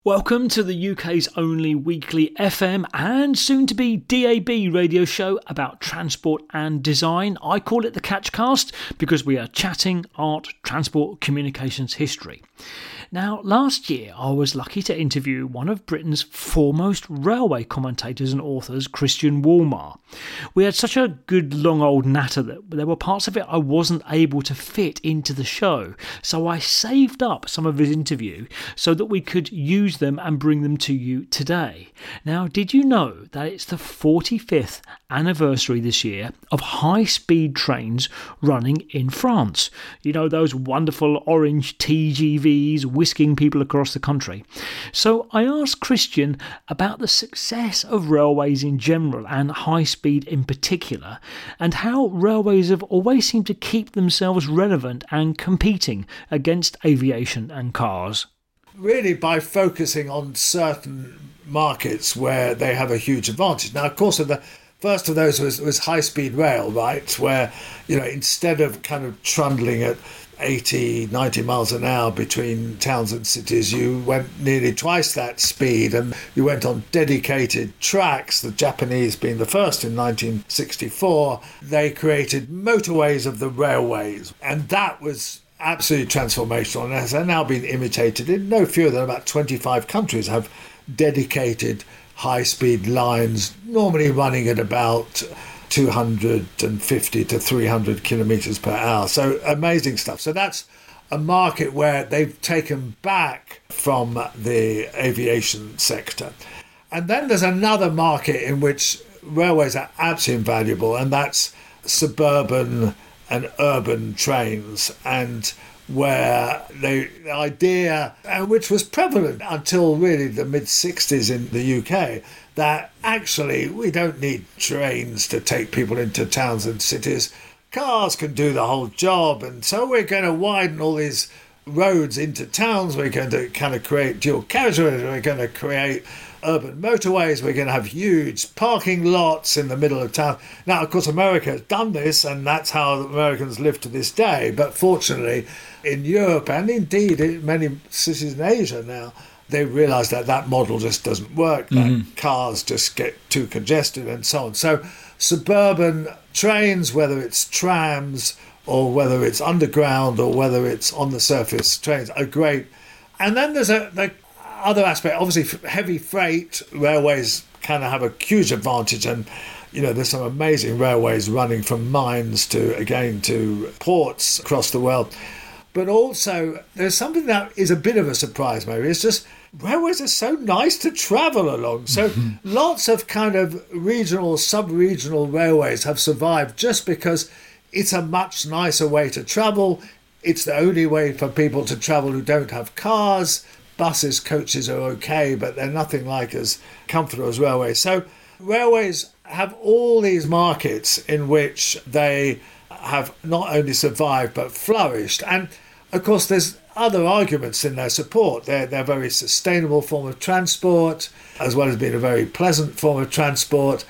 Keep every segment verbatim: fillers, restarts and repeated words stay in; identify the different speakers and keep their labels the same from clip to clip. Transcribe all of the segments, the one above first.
Speaker 1: Welcome to the U K's only weekly F M and soon-to-be D A B radio show about transport and design. I call it the Catchcast because we are chatting art, transport, communications history. Now, last year I was lucky to interview one of Britain's foremost railway commentators and authors, Christian Wolmar. We had such a good long old natter that there were parts of it I wasn't able to fit into the show, so I saved up some of his interview so that we could use them and bring them to you today. Now, did you know that it's the forty-fifth anniversary this year of high-speed trains running in France? You know, those wonderful orange T G Vs whisking people across the country. So I asked Christian about the success of railways in general and high speed in particular, and how railways have always seemed to keep themselves relevant and competing against aviation and cars.
Speaker 2: Really by focusing on certain markets where they have a huge advantage. Now, of course, the first of those was, was high-speed rail, right, where, you know, instead of kind of trundling at eighty, ninety miles an hour between towns and cities, you went nearly twice that speed and you went on dedicated tracks, the Japanese being the first in nineteen sixty-four. They created motorways of the railways, and that was absolutely transformational and has now been imitated in no fewer than about twenty-five countries have dedicated high-speed lines, normally running at about two hundred fifty to three hundred kilometres per hour. So amazing stuff. So that's a market where they've taken back from the aviation sector. And then there's another market in which railways are absolutely invaluable, and that's suburban and urban trains, and where they, the idea, and which was prevalent until really the mid-sixties in the U K, that actually we don't need trains to take people into towns and cities. Cars can do the whole job, and so we're going to widen all these roads into towns. We're going to kind of create dual carriageways. We're going to create urban motorways. We're going to have huge parking lots in the middle of town. Now, of course, America has done this, and that's how Americans live to this day. But fortunately, in Europe and indeed in many cities in Asia now, they realise that that model just doesn't work, that mm-hmm. cars just get too congested and so on. So suburban trains, whether it's trams or whether it's underground or whether it's on the surface trains, are great. And then there's a the other aspect, obviously heavy freight railways kind of have a huge advantage, and you know there's some amazing railways running from mines to, again, to ports across the world. But also, there's something that is a bit of a surprise, maybe. It's just railways are so nice to travel along. So mm-hmm. lots of kind of regional, sub-regional railways have survived just because it's a much nicer way to travel. It's the only way for people to travel who don't have cars. Buses, coaches are okay, but they're nothing like as comfortable as railways. So railways have all these markets in which they have not only survived but flourished. And of course there's other arguments in their support. They're, they're a very sustainable form of transport, as well as being a very pleasant form of transport.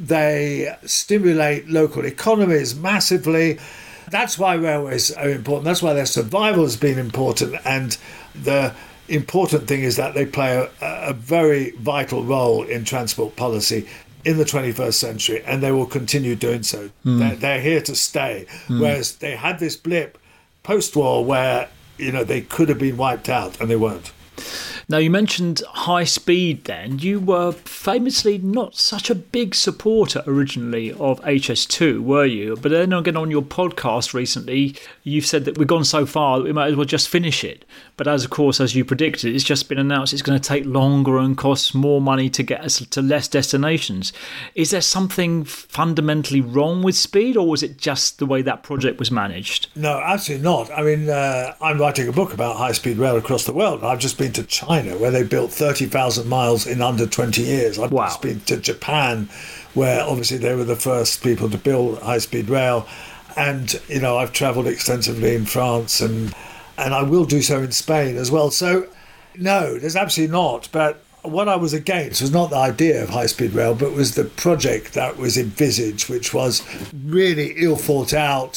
Speaker 2: They stimulate local economies massively. That's why railways are important. That's why their survival has been important. And the important thing is that they play a, a very vital role in transport policy in the twenty-first century, and they will continue doing so. Mm. They're, they're here to stay. Mm. Whereas they had this blip post-war where, you know, they could have been wiped out, and they weren't.
Speaker 1: Now, you mentioned high speed then. You were famously not such a big supporter originally of H S two, were you? But then again, on your podcast recently, you've said that we've gone so far that we might as well just finish it. But as, of course, as you predicted, it's just been announced it's going to take longer and cost more money to get us to less destinations. Is there something fundamentally wrong with speed, or was it just the way that project was managed?
Speaker 2: No, absolutely not. I mean, uh, I'm writing a book about high-speed rail across the world. I've just been to China, where they built thirty thousand miles in under twenty years. I've
Speaker 1: wow.
Speaker 2: just been to Japan, where obviously they were the first people to build high-speed rail. And, you know, I've travelled extensively in France, and and I will do so in Spain as well. So, no, there's absolutely not. But what I was against was not the idea of high-speed rail, but was the project that was envisaged, which was really ill thought out,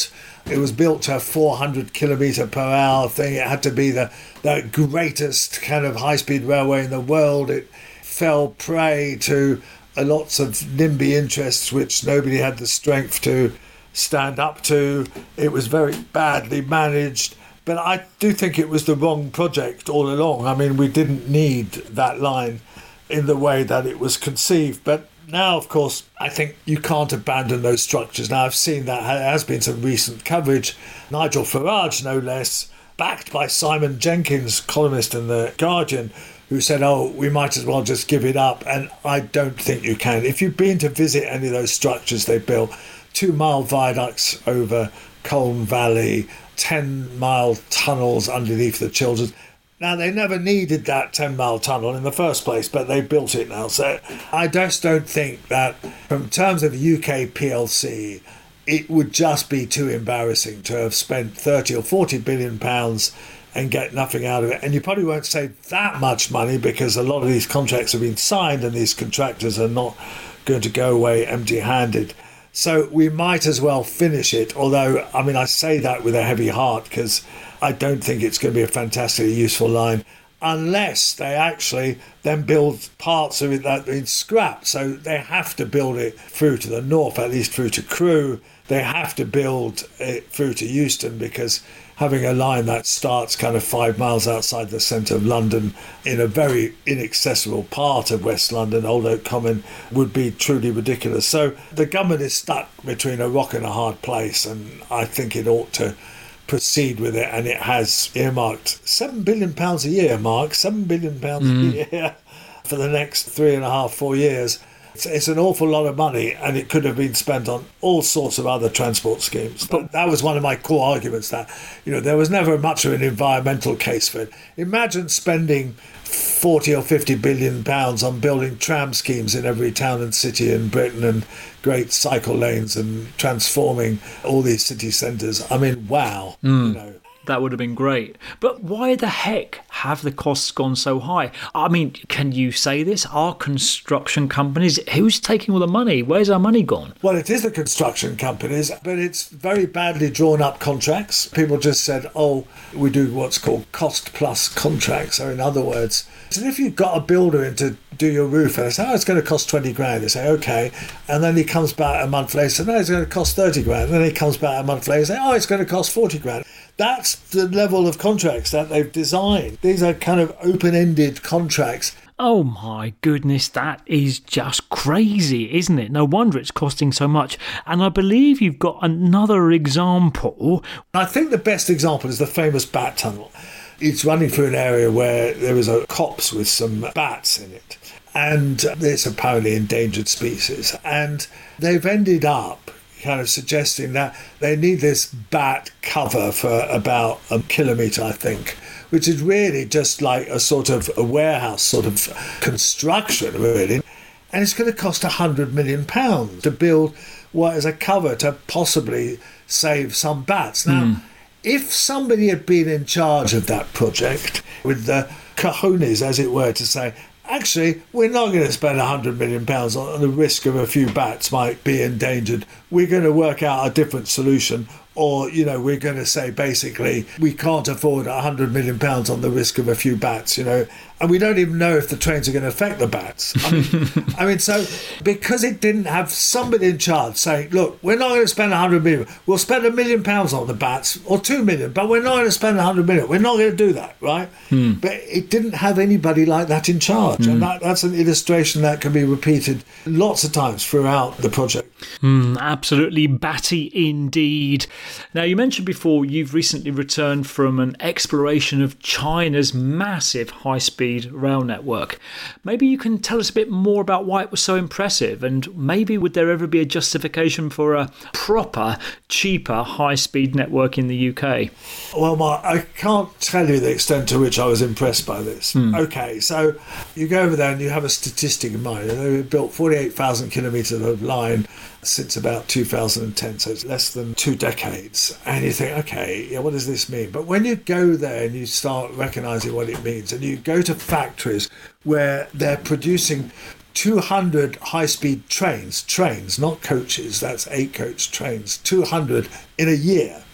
Speaker 2: It was built to a four hundred kilometre per hour thing. It had to be the, the greatest kind of high-speed railway in the world. It fell prey to lots of NIMBY interests which nobody had the strength to stand up to. It was very badly managed. But I do think it was the wrong project all along. I mean, we didn't need that line in the way that it was conceived. But now, of course, I think you can't abandon those structures. Now, I've seen that there has been some recent coverage. Nigel Farage, no less, backed by Simon Jenkins, columnist in The Guardian, who said, oh, we might as well just give it up. And I don't think you can. If you've been to visit any of those structures they built, two-mile viaducts over Colne Valley, ten-mile tunnels underneath the Children's. Now, they never needed that ten-mile tunnel in the first place, but they built it now. So I just don't think that, from terms of U K P L C, it would just be too embarrassing to have spent thirty or forty billion pounds and get nothing out of it. And you probably won't save that much money because a lot of these contracts have been signed and these contractors are not going to go away empty-handed. So we might as well finish it, although, I mean, I say that with a heavy heart because I don't think it's going to be a fantastically useful line unless they actually then build parts of it that have been scrapped. So they have to build it through to the north, at least through to Crewe. They have to build it through to Euston because having a line that starts kind of five miles outside the centre of London in a very inaccessible part of West London, Old Oak Common, would be truly ridiculous. So the government is stuck between a rock and a hard place, and I think it ought to proceed with it, and it has earmarked seven billion pounds a year, Mark, seven billion pounds mm. a year for the next three and a half, four years. It's, it's an awful lot of money, and it could have been spent on all sorts of other transport schemes. But that was one of my core arguments, that, you know, there was never much of an environmental case for it. Imagine spending forty or fifty billion pounds on building tram schemes in every town and city in Britain and great cycle lanes and transforming all these city centres. I mean, wow.
Speaker 1: Mm.
Speaker 2: You know.
Speaker 1: That would have been great. But why the heck have the costs gone so high? I mean, can you say this? Are construction companies, who's taking all the money? Where's our money gone?
Speaker 2: Well, it is the construction companies, but it's very badly drawn up contracts. People just said, oh, we do what's called cost plus contracts. So in other words, so if you've got a builder in to do your roof and they say, oh, it's going to cost twenty grand. They say, okay. And then he comes back a month later, so no, it's going to cost thirty grand. And then he comes back a month later and say, oh, it's going to cost forty grand. That's the level of contracts that they've designed. These are kind of open-ended contracts.
Speaker 1: Oh my goodness, that is just crazy, isn't it? No wonder it's costing so much. And I believe you've got another example.
Speaker 2: I think the best example is the famous Bat Tunnel. It's running through an area where there is a copse with some bats in it. And it's apparently endangered species. And they've ended up kind of suggesting that they need this bat cover for about a kilometre, I think, which is really just like a sort of a warehouse sort of construction, really. And it's going to cost one hundred million pounds to build what is a cover to possibly save some bats. Now, mm. if somebody had been in charge of that project with the cojones, as it were, to say, actually, we're not going to spend one hundred million pounds on the risk of a few bats might be endangered. We're going to work out a different solution. Or, you know, we're going to say, basically, we can't afford one hundred million pounds on the risk of a few bats, you know. And we don't even know if the trains are going to affect the bats. I mean, I mean, so because it didn't have somebody in charge saying, look, we're not going to spend one hundred million. We'll spend a million pounds on the bats or two million, but we're not going to spend one hundred million. We're not going to do that, right? Hmm. But it didn't have anybody like that in charge. Hmm. And that, that's an illustration that can be repeated lots of times throughout the project.
Speaker 1: Mm, absolutely batty indeed. Now, you mentioned before you've recently returned from an exploration of China's massive high-speed rail network. Maybe you can tell us a bit more about why it was so impressive, and maybe would there ever be a justification for a proper, cheaper high-speed network in the U K?
Speaker 2: Well, Mark, I can't tell you the extent to which I was impressed by this. Mm. Okay, so you go over there and you have a statistic in mind. They've built forty-eight thousand kilometres of line since about two thousand ten, so it's less than two decades. And you think, okay, yeah, what does this mean? But when you go there and you start recognising what it means, and you go to factories where they're producing two hundred high-speed trains, trains, not coaches, that's eight-coach trains, two hundred in a year.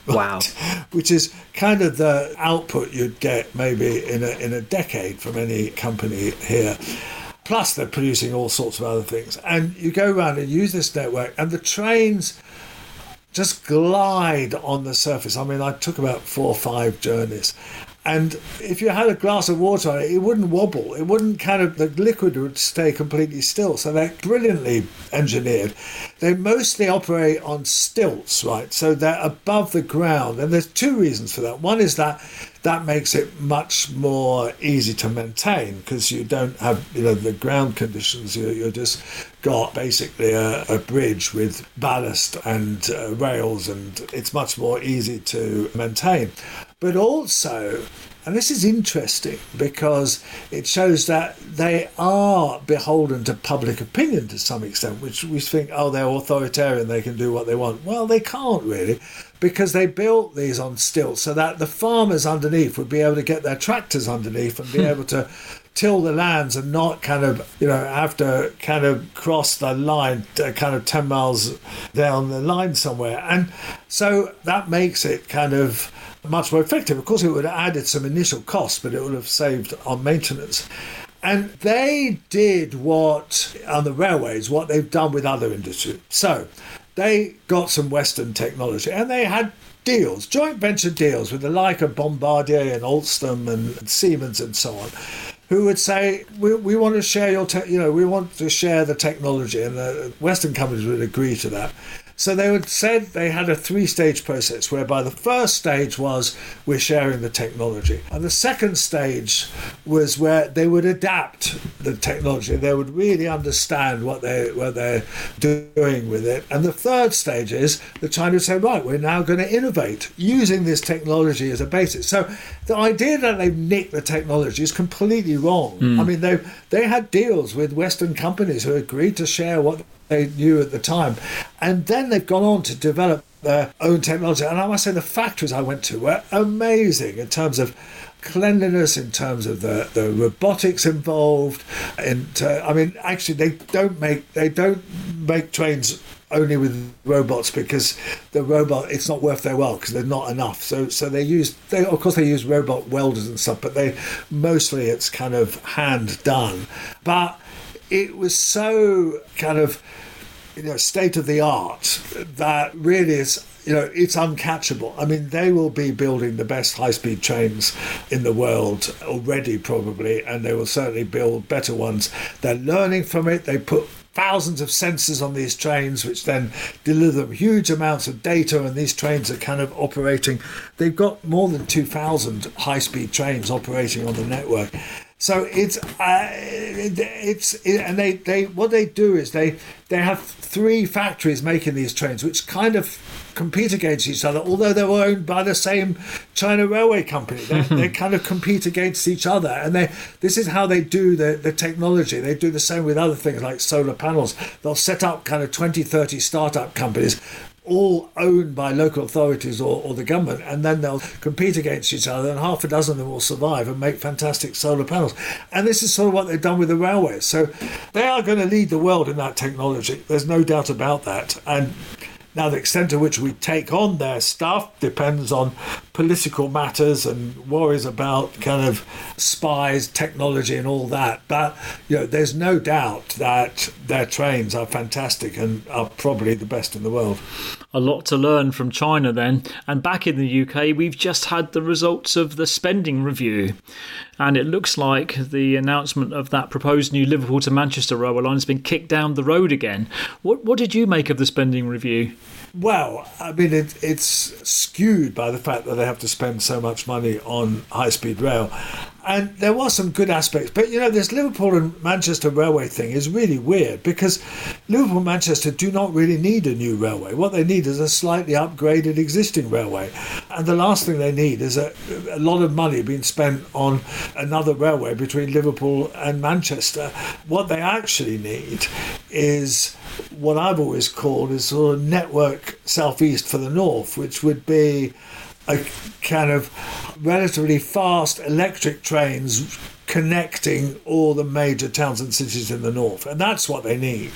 Speaker 1: Wow.
Speaker 2: Which is kind of the output you'd get maybe in a, in a decade from any company here. Plus, they're producing all sorts of other things. And you go around and use this network, and the trains just glide on the surface. I mean, I took about four or five journeys. And if you had a glass of water on it, it wouldn't wobble. It wouldn't kind of, the liquid would stay completely still. So they're brilliantly engineered. They mostly operate on stilts, right? So they're above the ground. And there's two reasons for that. One is that that makes it much more easy to maintain because you don't have, you know, the ground conditions. You, you're just got basically a, a bridge with ballast and uh, rails, and it's much more easy to maintain. But also, and this is interesting because it shows that they are beholden to public opinion to some extent, which we think, oh, they're authoritarian, they can do what they want. Well, they can't really, because they built these on stilts so that the farmers underneath would be able to get their tractors underneath and be able to till the lands and not kind of, you know, have to kind of cross the line uh, kind of ten miles down the line somewhere. And so that makes it kind of much more effective. Of course, it would have added some initial costs, but it would have saved on maintenance. And they did what, on the railways, what they've done with other industries. So they got some Western technology and they had deals, joint venture deals with the like of Bombardier and Alstom and Siemens and so on, who would say, we, we want to share your, te- you know, we want to share the technology, and the Western companies would agree to that. So they would said they had a three-stage process whereby the first stage was we're sharing the technology. And the second stage was where they would adapt the technology. They would really understand what, they, what they're doing with it. And the third stage is the Chinese say, right, we're now going to innovate using this technology as a basis. So the idea that they've nicked the technology is completely wrong. Mm. I mean, they they had deals with Western companies who agreed to share what they knew at the time. And then they've gone on to develop their own technology. And I must say the factories I went to were amazing in terms of cleanliness, in terms of the, the robotics involved. And uh, I mean, actually, they don't make they don't make trains only with robots because the robot, it's not worth their while because they're not enough. So so they use, they, of course they use robot welders and stuff, but they mostly it's kind of hand done. But it was so kind of, you know, state of the art that really is, you know, it's uncatchable. I mean, they will be building the best high-speed trains in the world already, probably, and they will certainly build better ones. They're learning from it. They put thousands of sensors on these trains, which then deliver them huge amounts of data, and these trains are kind of operating. They've got more than two thousand high-speed trains operating on the network. So it's uh, it's it, and they, they what they do is they they have three factories making these trains, which kind of compete against each other, although they were owned by the same China Railway Company. They, they kind of compete against each other, and they this is how they do the, the technology. They do the same with other things like solar panels. They'll set up kind of twenty, thirty startup companies, all owned by local authorities or, or the government, and then they'll compete against each other, and half a dozen of them will survive and make fantastic solar panels. And this is sort of what they've done with the railways. So they are going to lead the world in that technology. There's no doubt about that. And now, the extent to which we take on their stuff depends on political matters and worries about kind of spies, technology and all that. But, you know, there's no doubt that their trains are fantastic and are probably the best in the world.
Speaker 1: A lot to learn from China then. And back in the U K, we've just had the results of the spending review. And it looks like the announcement of that proposed new Liverpool to Manchester railway line has been kicked down the road again. What what did you make of the spending review?
Speaker 2: Well, I mean, it, it's skewed by the fact that they have to spend so much money on high-speed rail. And there was some good aspects. But, you know, this Liverpool and Manchester railway thing is really weird because Liverpool and Manchester do not really need a new railway. What they need is a slightly upgraded existing railway. And the last thing they need is a, a lot of money being spent on another railway between Liverpool and Manchester. What they actually need is what I've always called is sort of network southeast for the north, which would be a kind of relatively fast electric trains connecting all the major towns and cities in the north. And that's what they need.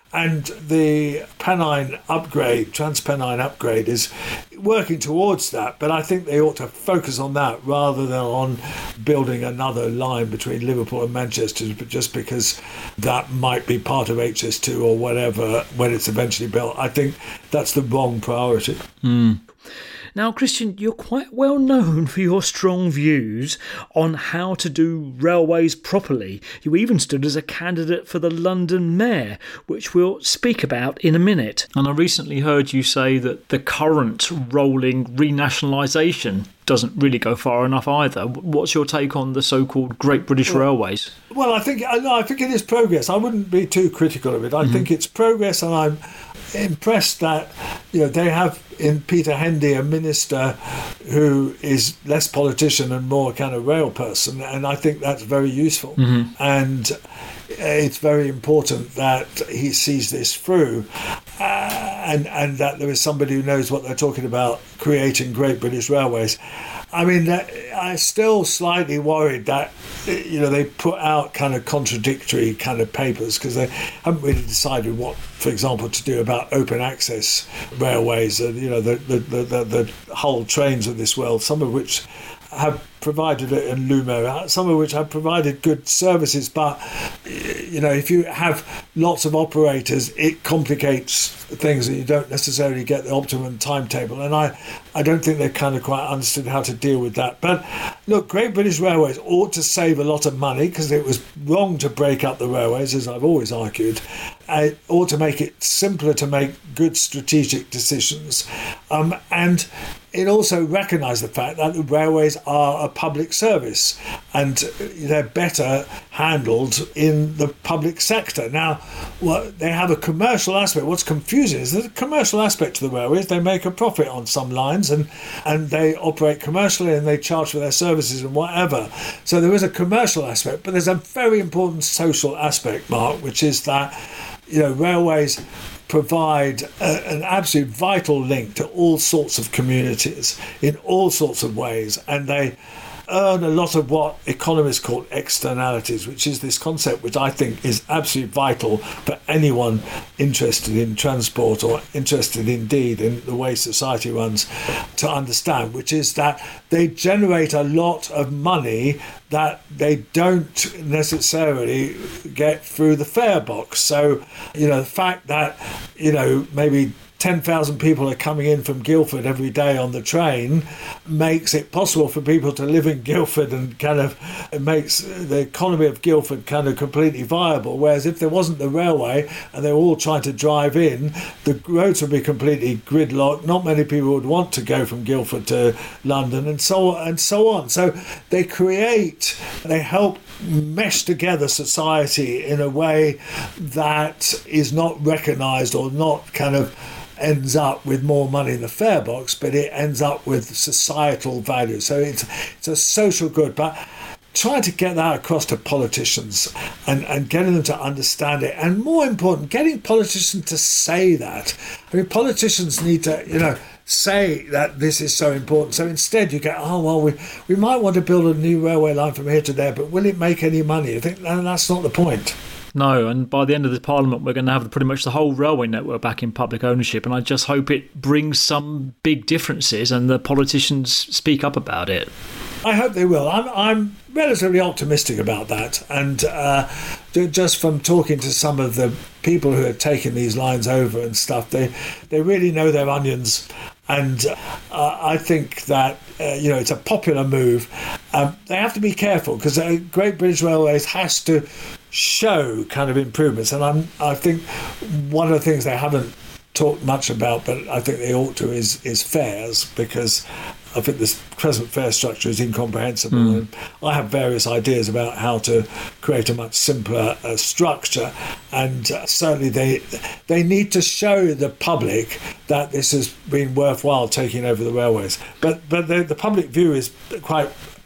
Speaker 2: And the Pennine upgrade, Transpennine upgrade, is working towards that. But I think they ought to focus on that rather than on building another line between Liverpool and Manchester, just because that might be part of H S two or whatever when it's eventually built. I think that's the wrong priority.
Speaker 1: Mm. Now, Christian, you're quite well known for your strong views on how to do railways properly. You even stood as a candidate for the London Mayor, which we'll speak about in a minute. And I recently heard you say that the current rolling renationalisation doesn't really go far enough either. What's your take on the so-called Great British well, Railways?
Speaker 2: Well, I think I think it is progress. I wouldn't be too critical of it. I mm-hmm. think it's progress, and I'm impressed that, you know, they have in Peter Hendy a minister who is less politician and more kind of rail person, and I think that's very useful. Mm-hmm. And it's very important that he sees this through, uh, and and that there is somebody who knows what they're talking about, creating Great British Railways. I mean, that, I'm still slightly worried that, you know, they put out kind of contradictory kind of papers because they haven't really decided what, for example, to do about open access railways and, you know, the the, the, the, the whole trains of this world, some of which have provided it in Lumo, some of which have provided good services, but, you know, if you have lots of operators, it complicates things, and you don't necessarily get the optimum timetable, and I, I don't think they've kind of quite understood how to deal with that. But look, Great British Railways ought to save a lot of money because it was wrong to break up the railways, as I've always argued. It ought to make it simpler to make good strategic decisions, um, and it also recognised the fact that the railways are a public service and they're better handled in the public sector. Now, well, they have a commercial aspect. What's confusing is there's a commercial aspect to the railways. They make a profit on some lines and, and they operate commercially and they charge for their services and whatever. So there is a commercial aspect, but there's a very important social aspect, Mark, which is that, you know, railways provide a, an absolute vital link to all sorts of communities in all sorts of ways, and they earn a lot of what economists call externalities, which is this concept which I think is absolutely vital for anyone interested in transport or interested indeed in the way society runs to understand, which is that they generate a lot of money that they don't necessarily get through the fare box. So, you know, the fact that, you know, maybe ten thousand people are coming in from Guildford every day on the train makes it possible for people to live in Guildford, and kind of it makes the economy of Guildford kind of completely viable. Whereas if there wasn't the railway and they were all trying to drive in, the roads would be completely gridlocked. Not many people would want to go from Guildford to London, and so on and so on. So they create, they help mesh together society in a way that is not recognised or not kind of ends up with more money in the fare box, but it ends up with societal value. So it's it's a social good, but trying to get that across to politicians and, and getting them to understand it, and more important, getting politicians to say that. I mean, politicians need to, you know, say that this is so important. So instead you go, oh, well, we, we might want to build a new railway line from here to there, but will it make any money? I think no, that's not the point.
Speaker 1: No, and by the end of the Parliament, we're going to have pretty much the whole railway network back in public ownership, and I just hope it brings some big differences and the politicians speak up about it.
Speaker 2: I hope they will. I'm, I'm relatively optimistic about that, and uh, just from talking to some of the people who have taken these lines over and stuff, they, they really know their onions. And uh, I think that, uh, you know, it's a popular move. Um, they have to be careful because uh, Great British Railways has to show kind of improvements. And I'm, I think one of the things they haven't talked much about, but I think they ought to, is, is fares, because I think this present fare structure is incomprehensible. Mm. And I have various ideas about how to create a much simpler uh, structure, and uh, certainly they they need to show the public that this has been worthwhile taking over the railways. But but the, the public view is quite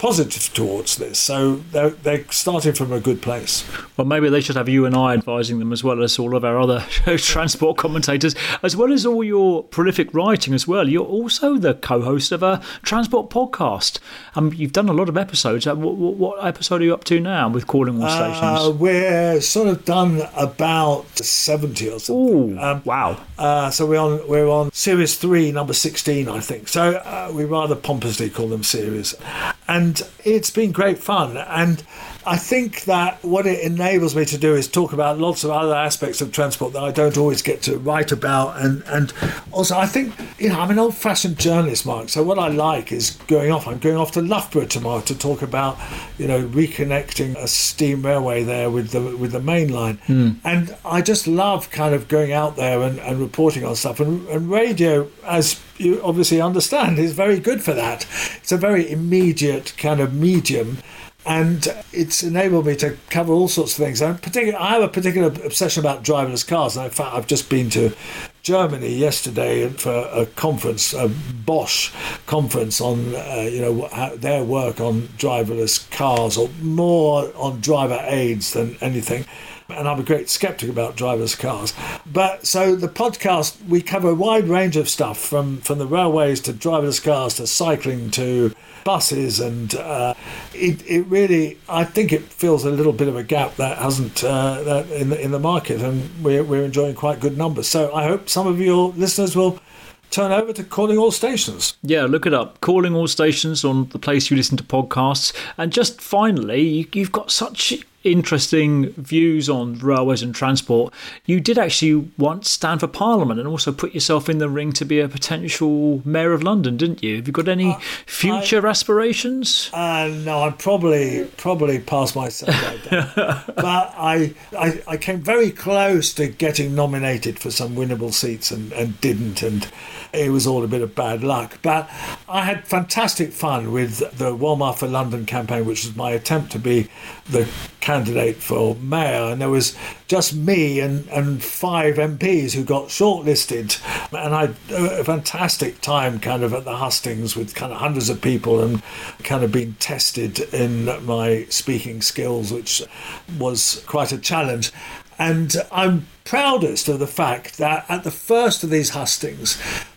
Speaker 2: positive towards this. So they're, they're starting from a good place.
Speaker 1: Well, maybe they should have you and I advising them, as well as all of our other transport commentators, as well as all your prolific writing as well. You're also the co-host of a transport podcast. Um, you've done a lot of episodes. What, what, what episode are you up to now with Calling All Stations?
Speaker 2: Uh, we're sort of done about seventy or something.
Speaker 1: Ooh,
Speaker 2: um,
Speaker 1: wow.
Speaker 2: Uh, so we're on we're on series three, number sixteen, I think. So uh, we rather pompously call them series. And it's been great fun. And I think that what it enables me to do is talk about lots of other aspects of transport that I don't always get to write about. And, and also, I think, you know, I'm an old-fashioned journalist, Mark. So what I like is going off. I'm going off to Loughborough tomorrow to talk about, you know, reconnecting a steam railway there with the with the main line. Mm. And I just love kind of going out there and, and reporting on stuff. And, and radio, as you obviously understand, is very good for that. It's a very immediate kind of medium. And it's enabled me to cover all sorts of things. I'm particular, I have a particular obsession about driverless cars. And in fact, I've just been to Germany yesterday for a conference, a Bosch conference on, uh, you know, how, their work on driverless cars, or more on driver aids than anything. And I'm a great skeptic about driverless cars. But so the podcast, we cover a wide range of stuff, from, from the railways to driverless cars to cycling to buses, and uh, it it really, I think it fills a little bit of a gap that hasn't uh, that in the in the market, and we're we're enjoying quite good numbers. So I hope some of your listeners will turn over to Calling All Stations.
Speaker 1: Yeah, look it up. Calling All Stations on the place you listen to podcasts. And just finally, you, you've got such interesting views on railways and transport. You did actually once stand for Parliament and also put yourself in the ring to be a potential Mayor of London, didn't you? Have you got any uh, future I, aspirations?
Speaker 2: Uh, no, I'm probably probably past myself right now. But I, I I came very close to getting nominated for some winnable seats and, and didn't, and it was all a bit of bad luck. But I had fantastic fun with the Walmart for London campaign, which was my attempt to be the candidate for mayor, and there was just me and, and five M Ps who got shortlisted, and I had a fantastic time kind of at the hustings with kind of hundreds of people, and kind of being tested in my speaking skills, which was quite a challenge. And I'm proudest of the fact that at the first of these hustings,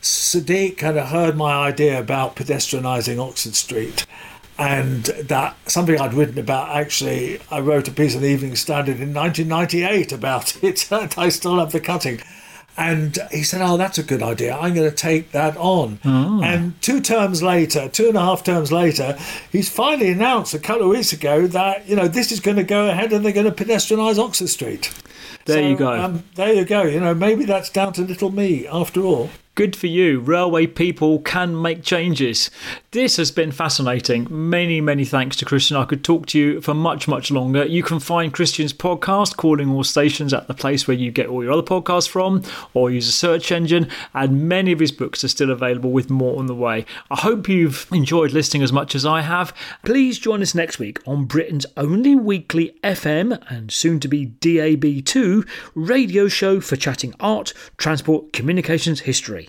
Speaker 2: Sadiq kind of heard my idea about pedestrianising Oxford Street, and that something I'd written about. Actually, I wrote a piece in the Evening Standard in nineteen ninety-eight about it. I still have the cutting. And he said, oh, that's a good idea. I'm going to take that on. Oh. And two terms later, two and a half terms later, he's finally announced a couple of weeks ago that, you know, this is going to go ahead and they're going to pedestrianise Oxford Street.
Speaker 1: There
Speaker 2: so,
Speaker 1: you go.
Speaker 2: Um, there you go. You know, maybe that's down to little me after all.
Speaker 1: Good for you. Railway people can make changes. This has been fascinating. Many, many thanks to Christian. I could talk to you for much, much longer. You can find Christian's podcast, Calling All Stations, at the place where you get all your other podcasts from, or use a search engine. And many of his books are still available, with more on the way. I hope you've enjoyed listening as much as I have. Please join us next week on Britain's only weekly F M and soon to be D A B two radio show for chatting art, transport, communications, history.